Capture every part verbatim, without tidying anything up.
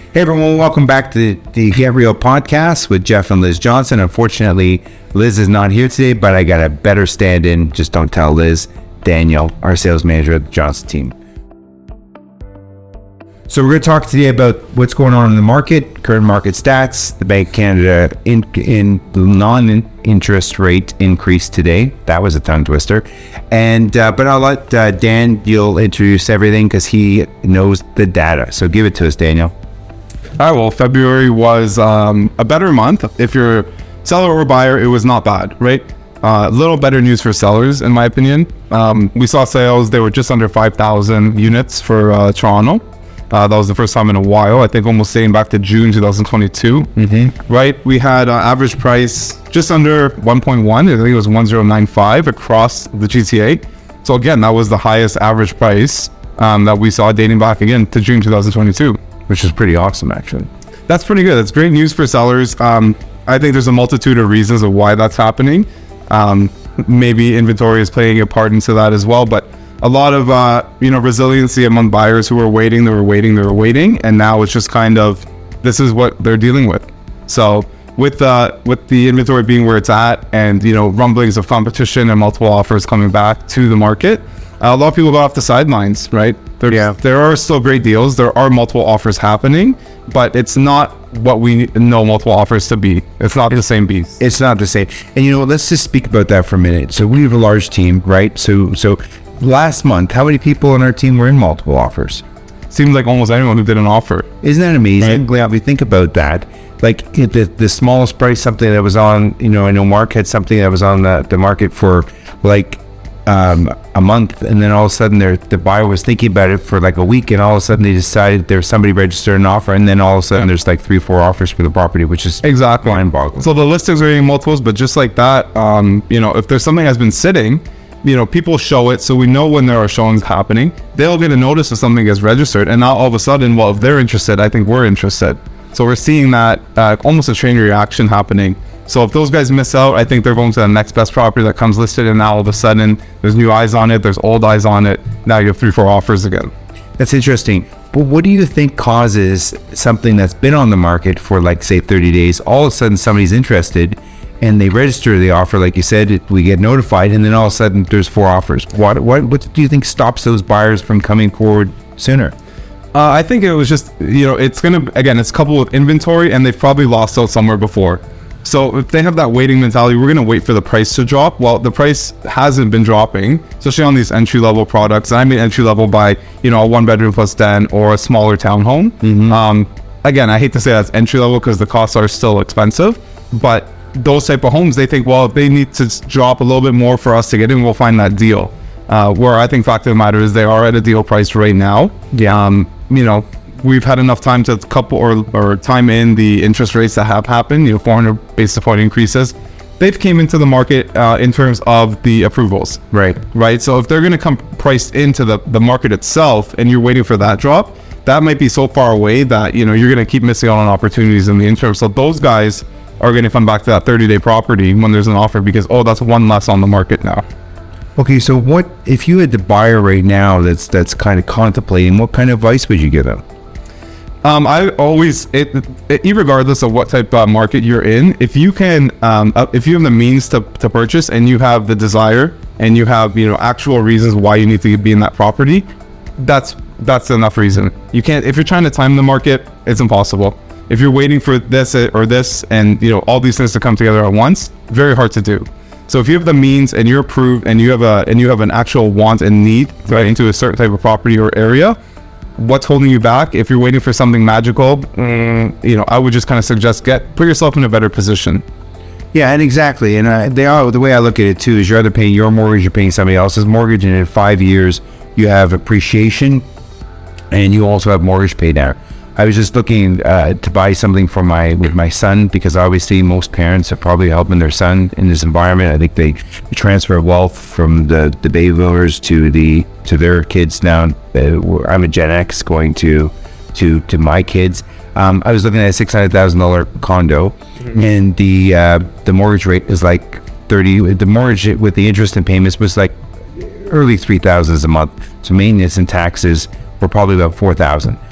Hey everyone, welcome back to the Get Real podcast with Jeff and Liz Johnson. Unfortunately, Liz is not here today, but I got a better stand-in, just don't tell Liz, Daniel, our sales manager at the Johnson team. So we're going to talk today about what's going on in the market, current market stats, the Bank of Canada in, in non-interest rate increase today. That was a tongue twister. And uh, but I'll let uh, Dan, you'll introduce everything because he knows the data. So give it to us, Daniel. All right, well, February was um, a better month. If you're seller or buyer, it was not bad, right? A uh, little better news for sellers, in my opinion. Um, we saw sales, they were just under five thousand units for uh, Toronto. Uh, that was the first time in a while, I think almost dating back to June twenty twenty-two, mm-hmm. right? We had uh, average price just under one point one, I think it was one thousand ninety-five across the G T A. So again, that was the highest average price um, that we saw dating back again to June twenty twenty-two. Which is pretty awesome, actually. That's pretty good. That's great news for sellers. Um, I think there's a multitude of reasons of why that's happening. Um, maybe inventory is playing a part into that as well, but a lot of uh, you know resiliency among buyers who were waiting, they were waiting, they were waiting, and now it's just kind of this is what they're dealing with. So with uh, with the inventory being where it's at, and you know rumblings of competition and multiple offers coming back to the market, a lot of people got off the sidelines, right? There's, yeah. There are still great deals. There are multiple offers happening, but it's not what we know multiple offers to be. It's not the same beast. It's not the same. And you know, let's just speak about that for a minute. So we have a large team, right? So so last month, how many people on our team were in multiple offers? Seems like almost anyone who did an offer. Isn't that amazing? Right? When we think about that, like the the smallest price, something that was on, you know, I know Mark had something that was on the, the market for like um, a month, and then all of a sudden the buyer was thinking about it for like a week, and all of a sudden they decided there's somebody registered an offer, and then all of a sudden yeah. there's like three, four offers for the property, which is exactly mind-boggling. So the listings are getting multiples, but just like that, um, you know, if there's something has been sitting, you know, people show it, so we know when there are showings happening. They'll get a notice if something gets registered, and now all of a sudden, well, if they're interested, I think we're interested. So we're seeing that uh, almost a chain reaction happening. So if those guys miss out, I think they're going to the next best property that comes listed, and now all of a sudden there's new eyes on it, there's old eyes on it. Now you have three, four offers again. That's interesting. But what do you think causes something that's been on the market for like say thirty days, all of a sudden somebody's interested and they register the offer, like you said, it, we get notified, and then all of a sudden there's four offers. What what what do you think stops those buyers from coming forward sooner? Uh, I think it was just, you know, it's going to, again, it's coupled with inventory, and they've probably lost out somewhere before. So if they have that waiting mentality, we're going to wait for the price to drop. Well, the price hasn't been dropping, especially on these entry-level products. And I mean entry-level by, you know, a one-bedroom plus den or a smaller townhome. Mm-hmm. Um, again, I hate to say that's entry-level because the costs are still expensive, but those type of homes, they think, well, if they need to drop a little bit more for us to get in, we'll find that deal. Uh, where I think fact of the matter is they are at a deal price right now. Yeah. Um, you know, we've had enough time to couple or, or time in the interest rates that have happened, you know, four hundred basis point increases. They've came into the market uh, in terms of the approvals. Right. Right. So if they're going to come priced into the, the market itself and you're waiting for that drop, that might be so far away that, you know, you're going to keep missing out on opportunities in the interim. So those guys are going to come back to that thirty day property when there's an offer because, oh, that's one less on the market now. Okay, so what if you had the buyer right now that's that's kind of contemplating, what kind of advice would you give them? Um, I always, it, it, regardless of what type of market you're in, if you can, um, uh, if you have the means to, to purchase and you have the desire and you have, you know, actual reasons why you need to be in that property, that's that's enough reason. You can't, if you're trying to time the market, it's impossible. If you're waiting for this or this and, you know, all these things to come together at once, very hard to do. So if you have the means and you're approved and you have a and you have an actual want and need right into a certain type of property or area, what's holding you back? If you're waiting for something magical, mm, you know, I would just kind of suggest get put yourself in a better position. Yeah, and exactly. And uh, they are the way I look at it too is you're either paying your mortgage, you're paying somebody else's mortgage, and in five years you have appreciation, and you also have mortgage pay down. I was just looking uh, to buy something for my with my son because obviously most parents are probably helping their son in this environment. I think they transfer wealth from the, the baby boomers to the to their kids now. Uh, I'm a Gen X going to to to my kids. Um, I was looking at a six hundred thousand dollar condo, mm-hmm. and the uh, the mortgage rate is like thirty. The mortgage with the interest and payments was like early three thousands a month. So maintenance and taxes were probably about four thousand.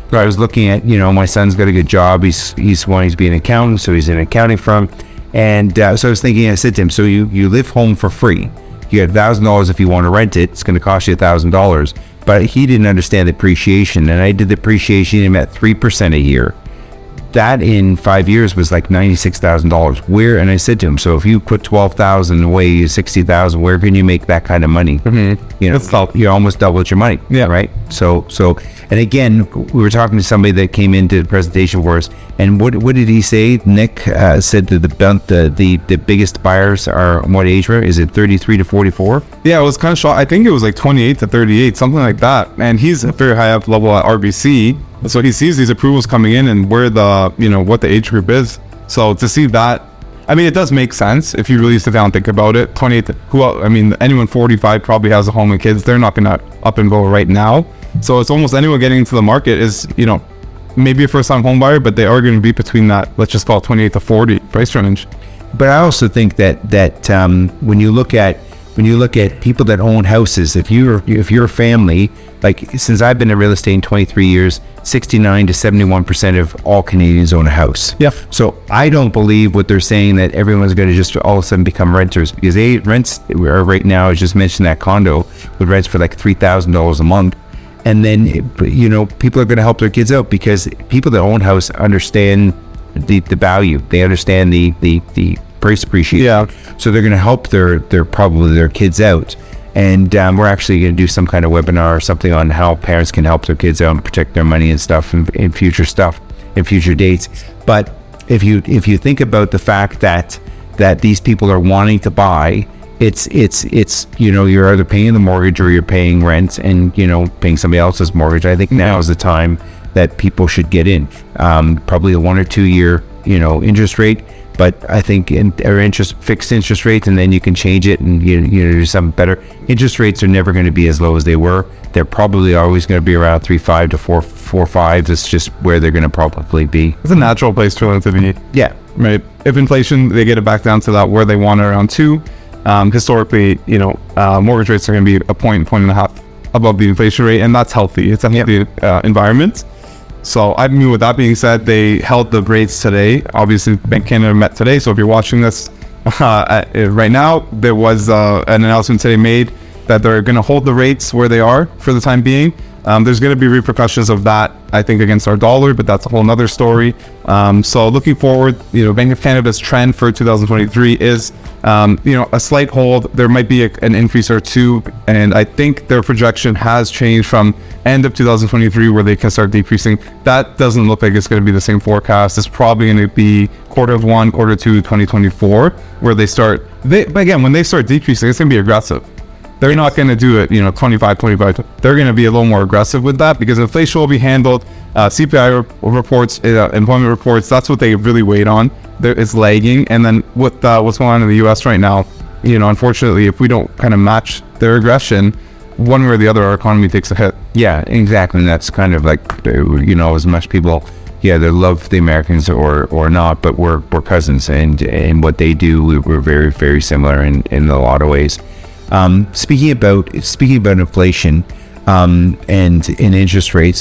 I was looking at, you know, my son's got a good job. He's he's wanting to be an accountant, so he's in an accounting firm. And uh, so I was thinking, I said to him, so you, you live home for free. You get one thousand dollars if you want to rent it. It's going to cost you one thousand dollars. But he didn't understand the appreciation. And I did the appreciation him at three percent a year. That in five years was like ninety-six thousand dollars. Where, and I said to him, so if you put twelve thousand away, sixty thousand, where can you make that kind of money? Mm-hmm. You know, That's tough. you almost doubled your money. Yeah. Right. So, so, and again, we were talking to somebody that came into the presentation for us, and what what did he say? Nick uh, said that the, the the the biggest buyers are what age range? Is it thirty-three to forty-four? Yeah, it was kind of shocked. I think it was like twenty-eight to thirty-eight, something like that. And he's a very high up level at R B C, so he sees these approvals coming in and where the, you know, what the age group is. So to see that, I mean, it does make sense if you really sit down and think about it. twenty-eight, who else, I mean, anyone forty-five probably has a home and kids. They're not gonna up and go right now. So it's almost anyone getting into the market is, you know, maybe a first time home buyer, but they are going to be between that, let's just call it twenty-eight to forty price range. But I also think that that um, when you look at when you look at people that own houses, if you're if you're a family, like since I've been in real estate in twenty-three years, sixty-nine to seventy-one percent of all Canadians own a house. Yep. So I don't believe what they're saying that everyone's going to just all of a sudden become renters, because they rents are right now. I just mentioned that condo with rents for like three thousand dollars a month. And then, you know, people are going to help their kids out, because people that own house understand the, the value. They understand the, the, the price appreciation. Yeah. So they're going to help their, their probably their kids out. And um, we're actually going to do some kind of webinar or something on how parents can help their kids out and protect their money and stuff in, in future stuff, in future dates. But if you if you think about the fact that that these people are wanting to buy, It's it's it's you know, you're either paying the mortgage or you're paying rent, and you know, paying somebody else's mortgage. I think now is the time that people should get in. Um, probably a one or two year, you know, interest rate, but I think in or interest fixed interest rates, and then you can change it and you you know, do something better. Interest rates are never going to be as low as they were. They're probably always going to be around three five to four four five. It's just where they're going to probably be. It's a natural place for them to be. Yeah. Right. If inflation, they get it back down to that where they want it, around two. Um, historically, you know, uh, mortgage rates are going to be a point, point and a half above the inflation rate, and that's healthy. It's a healthy Yep. uh, environment. So, I mean, with that being said, they held the rates today. Obviously, Bank of Canada met today. So, if you're watching this uh, right now, there was uh, an announcement today made that they're going to hold the rates where they are for the time being. Um, there's going to be repercussions of that, I think, against our dollar, but that's a whole nother story. Um, so looking forward, you know, Bank of Canada's trend for two thousand twenty-three is, um, you know, a slight hold. There might be a, an increase or two, and I think their projection has changed from end of two thousand twenty-three where they can start decreasing. That doesn't look like it's going to be the same forecast. It's probably going to be quarter of one, quarter two, twenty twenty-four, where they start. They, but again, when they start decreasing, it's going to be aggressive. They're yes. not going to do it, you know, twenty-five, twenty-five. They're going to be a little more aggressive with that, because inflation will be handled. Uh, C P I re- reports, uh, employment reports, that's what they really wait on. There, it's lagging. And then with uh, what's going on in the U S right now, you know, unfortunately, if we don't kind of match their aggression, one way or the other, our economy takes a hit. Yeah, exactly. And that's kind of like, you know, as much people, yeah, they love the Americans or or not, but we're we're cousins, and and what they do, we're very, very similar in, in a lot of ways. Um, speaking about speaking about inflation um, and in interest rates,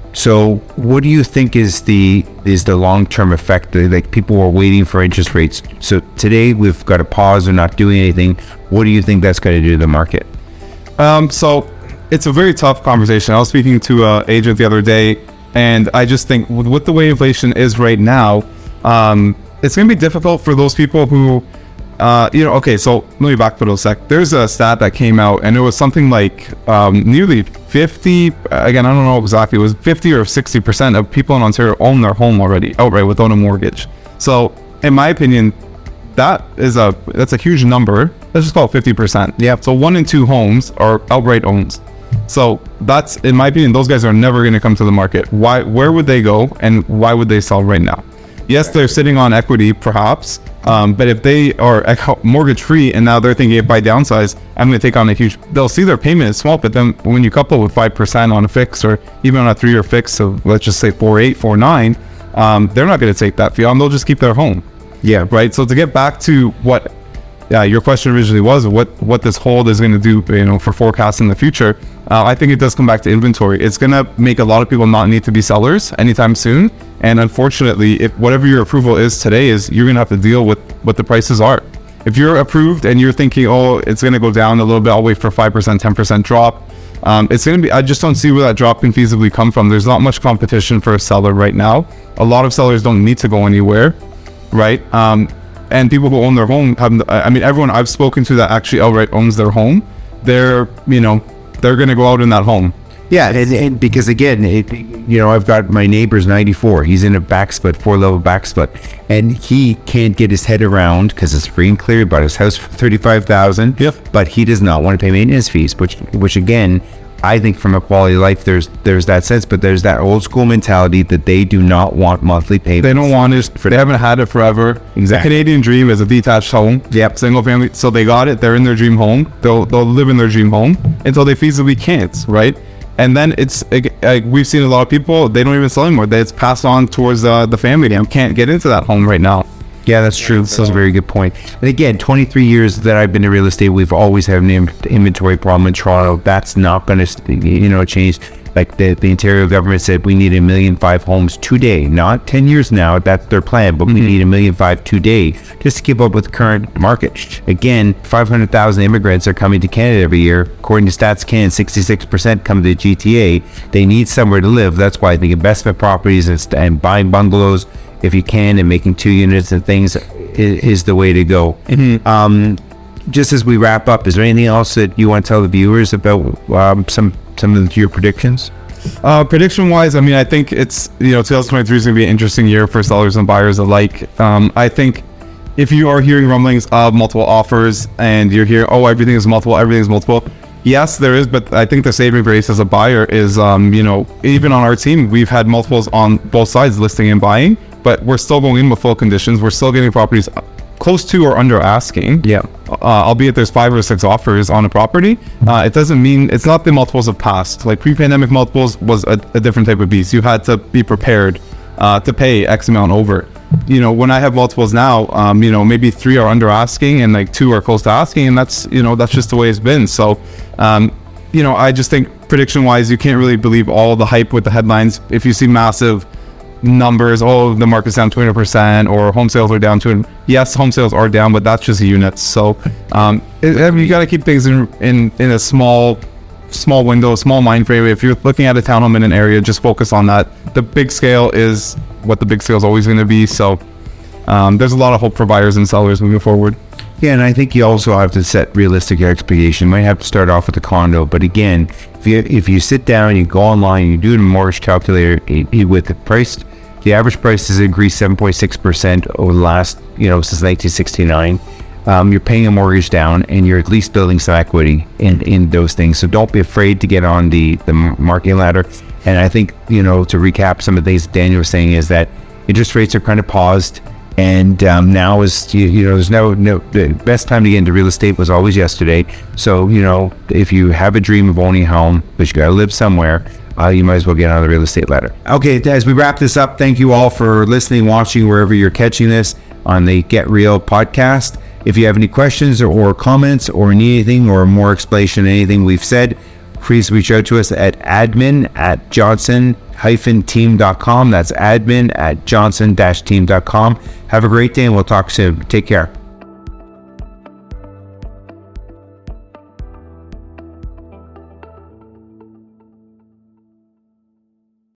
so what do you think is the is the long term effect? Like, people were waiting for interest rates. So today we've got a pause. They're not doing anything. What do you think that's going to do to the market? Um, so it's a very tough conversation. I was speaking to an agent the other day, and I just think with, with the way inflation is right now, um, it's going to be difficult for those people who. Uh, you know, okay, so let me back for a sec. There's a stat that came out, and it was something like um, nearly fifty, again, I don't know exactly, it was fifty or sixty percent of people in Ontario own their home already, outright, without a mortgage. So, in my opinion, that is a, that's a huge number. Let's just call it fifty percent. Yeah. So, one in two homes are outright owns. So, that's, in my opinion, those guys are never going to come to the market. Why? Where would they go, and why would they sell right now? Yes, they're sitting on equity, perhaps, um, but if they are mortgage-free and now they're thinking, if I downsize, I'm going to take on a huge... They'll see their payment is small, but then when you couple with five percent on a fix, or even on a three-year fix, so let's just say four eight, four nine, um, they're not going to take that fee on. They'll just keep their home. Yeah. Right? So to get back to what yeah, your question originally was what what this hold is going to do, you know, for forecasting the future. Uh, I think it does come back to inventory. It's going to make a lot of people not need to be sellers anytime soon. And unfortunately, if whatever your approval is today is, you're going to have to deal with what the prices are. If you're approved and you're thinking, oh, it's going to go down a little bit, I'll wait for five percent, ten percent drop. Um, it's going to be, I just don't see where that drop can feasibly come from. There's not much competition for a seller right now. A lot of sellers don't need to go anywhere, right? Um, and people who own their home have, I mean, everyone I've spoken to that actually outright owns their home, they're, you know, they're going to go out in that home. Yeah, and, and because again, it, you know, I've got my neighbor's ninety-four. He's in a back split, four level back split, and he can't get his head around because it's free and clear. Bought his house for thirty-five thousand. Yep. But he does not want to pay maintenance fees, which, which again, I think from a quality of life, there's there's that sense, but there's that old school mentality that they do not want monthly payments. They don't want it. They haven't had it forever. Exactly. The Canadian dream is a detached home. Yep. Single family. So they got it. They're in their dream home. They'll they'll live in their dream home until they feasibly can't, right? And then it's like we've seen a lot of people, they don't even sell anymore. It's passed on towards uh, the family. You can't get into that home right now. Yeah, that's true. That's a very good point. And again, twenty-three years that I've been in real estate, we've always had an inventory problem in Toronto. That's not going to, you know, change. Like the, the Ontario government said, we need a million five homes today, not ten years now. That's their plan, but mm-hmm. we need a million five today just to keep up with the current market. Again, five hundred thousand immigrants are coming to Canada every year. According to Stats Can, sixty-six percent come to the G T A. They need somewhere to live. That's why I think investment properties and, and buying bungalows, if you can, and making two units and things is, is the way to go. Mm-hmm. Um, just as we wrap up, is there anything else that you want to tell the viewers about um, some some of your predictions? Uh, prediction wise, I mean, I think it's, you know, twenty twenty-three is going to be an interesting year for sellers and buyers alike. Um, I think if you are hearing rumblings of multiple offers and you're hearing, oh, everything is multiple, everything is multiple. Yes, there is, but I think the saving grace as a buyer is, um, you know, even on our team, we've had multiples on both sides, listing and buying, but we're still going in with full conditions. We're still getting properties close to or under asking. Yeah. Uh, albeit there's five or six offers on a property. Uh, it doesn't mean, it's not the multiples of past. Like pre-pandemic multiples was a, a different type of beast. You had to be prepared uh, to pay X amount over. You know, when I have multiples now, um, you know, maybe three are under asking and like two are close to asking, and that's, you know, that's just the way it's been. So, um, you know, I just think prediction wise, you can't really believe all the hype with the headlines. If you see massive numbers, oh, the market's down twenty percent or home sales are down to, yes, home sales are down, but that's just units. So um, it, I mean, you got to keep things in, in in a small small window, small mind frame. If you're looking at a townhome in an area, just focus on that. The big scale is what the big scale is always going to be. So um, there's a lot of hope for buyers and sellers moving forward. Yeah, and I think you also have to set realistic expectations. You might have to start off with a condo, but again, if you if you sit down, you go online, you do a mortgage calculator it, it, with the price, the average price has increased seven point six percent over the last, you know, since nineteen sixty-nine. Um, you're paying a mortgage down, and you're at least building some equity in, in those things. So don't be afraid to get on the the marketing ladder. And I think, you know, to recap some of the things Daniel was saying is that interest rates are kind of paused. And um, now is, you, you know, there's no, no, the best time to get into real estate was always yesterday. So, you know, if you have a dream of owning a home, but you got to live somewhere, uh, you might as well get on the real estate ladder. Okay, as we wrap this up, thank you all for listening, watching, wherever you're catching this on the Get Real podcast. If you have any questions or, or comments or need anything or more explanation, anything we've said, please reach out to us at admin at johnson dash team dot com. That's admin at johnson dash team dot com. Have a great day, and we'll talk soon. Take care.